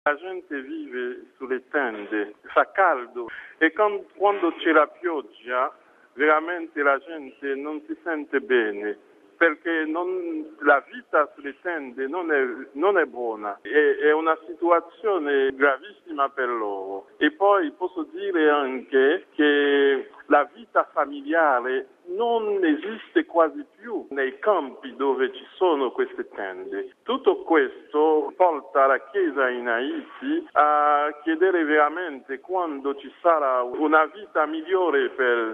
La gente vive sulle tende, fa caldo e quando c'è la pioggia veramente la gente non si sente bene perché la vita sulle tende non è buona, è una situazione gravissima per loro. E poi posso dire anche che la vita familiare non esiste quasi più nei campi dove ci sono queste tende. Tutto questo porta la Chiesa in Haiti a chiedere veramente quando ci sarà una vita migliore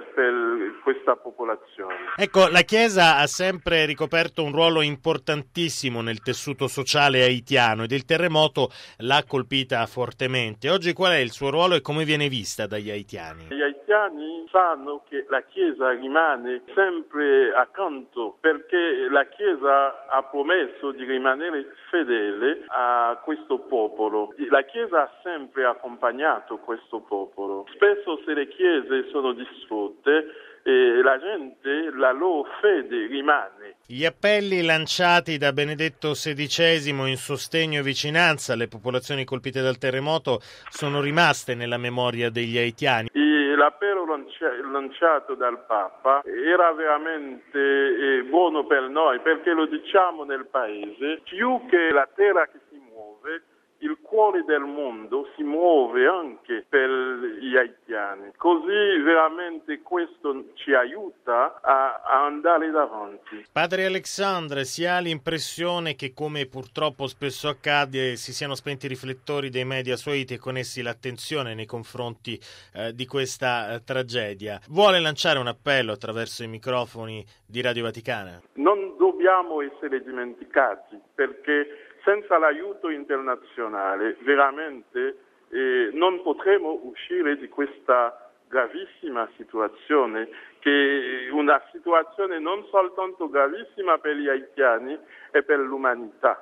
per questa popolazione. Ecco, la Chiesa ha sempre ricoperto un ruolo importantissimo nel tessuto sociale haitiano ed il terremoto l'ha colpita fortemente. Oggi qual è il suo ruolo e come viene vista dagli haitiani? Gli haitiani sanno che la Chiesa rimane sempre accanto perché la Chiesa ha promesso di rimanere fedele a questo popolo. La Chiesa ha sempre accompagnato questo popolo. Spesso se le chiese sono distrutte, la gente, la loro fede rimane. Gli appelli lanciati da Benedetto XVI in sostegno e vicinanza alle popolazioni colpite dal terremoto sono rimaste nella memoria degli haitiani. L'appello lanciato dal Papa era veramente buono per noi perché lo diciamo nel paese, più che la terra che si muove, il cuore del mondo si muove anche per gli haitiani. Così veramente questo ci aiuta a andare davanti. Padre Alexandre, si ha l'impressione che, come purtroppo spesso accade, si siano spenti i riflettori dei media su Haiti e con essi l'attenzione nei confronti di questa tragedia. Vuole lanciare un appello attraverso i microfoni di Radio Vaticana? Non dobbiamo essere dimenticati perché senza l'aiuto internazionale veramente non potremo uscire di questa gravissima situazione, che è una situazione non soltanto gravissima per gli haitiani e per l'umanità.